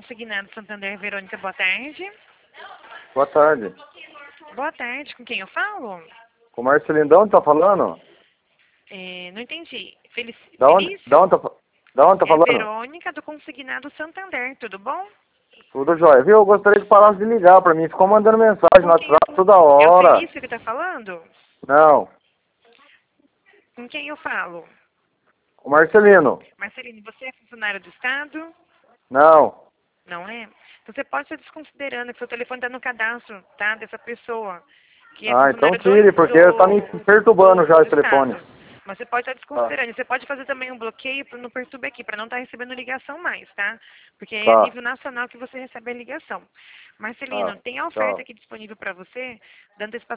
Consignado Santander, Verônica, boa tarde. Boa tarde. Boa tarde, com quem eu falo? Com o Marcelino, de onde tá falando? Não entendi. Feliz... Da onde, Felício? da onde tá É a falando? Verônica do Consignado Santander, tudo bom? Tudo jóia. Viu? Eu gostaria que parasse de ligar pra mim. Ficou mandando mensagem no Com quem eu... WhatsApp toda É o hora. Felício que tá falando? Não. Com quem eu falo? Com o Marcelino. Marcelino, você é funcionário do Estado? Não. Não é? Então você pode estar desconsiderando que seu telefone está no cadastro, tá? Dessa pessoa. Que é Então funcionário tire, porque tá me perturbando já do esse telefone. Estado. Mas você pode estar Tá. desconsiderando. Você pode fazer também um bloqueio no Perturbe Aqui, para não estar recebendo ligação mais, tá? Porque é a Tá. nível nacional que você recebe a ligação. Marcelino, Tá. tem a oferta Tchau. aqui disponível para você, dando